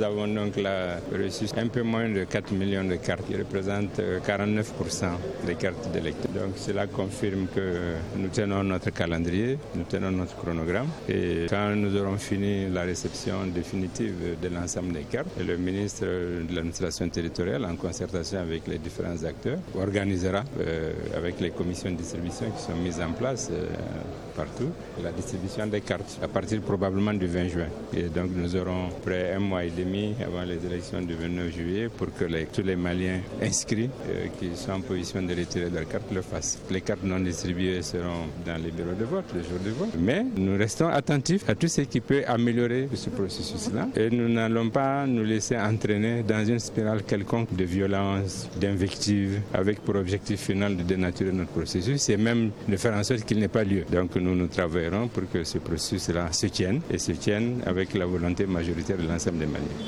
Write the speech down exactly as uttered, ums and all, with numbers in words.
Nous avons donc là reçu un peu moins de quatre millions de cartes qui représentent quarante-neuf pour cent des cartes d'électeurs. Donc cela confirme que nous tenons notre calendrier, nous tenons notre chronogramme et quand nous aurons fini la réception définitive de l'ensemble des cartes, le ministre de l'administration territoriale en concertation avec les différents acteurs organisera euh, avec les commissions de distribution qui sont mises en place euh, partout la distribution des cartes à partir probablement du vingt juin. Et donc nous aurons près un mois et demi avant les élections du vingt-neuf juillet pour que les, tous les Maliens inscrits euh, qui sont en position de retirer leurs cartes le fassent. Les cartes non distribuées seront dans les bureaux de vote le jour du vote. Mais nous restons attentifs à tout ce qui peut améliorer ce processus-là et nous n'allons pas nous laisser entraîner dans une spirale quelconque de violence, d'invective, avec pour objectif final de dénaturer notre processus et même de faire en sorte qu'il n'ait pas lieu. Donc nous nous travaillerons pour que ce processus-là se tienne et se tienne avec la volonté majoritaire de l'ensemble des Maliens.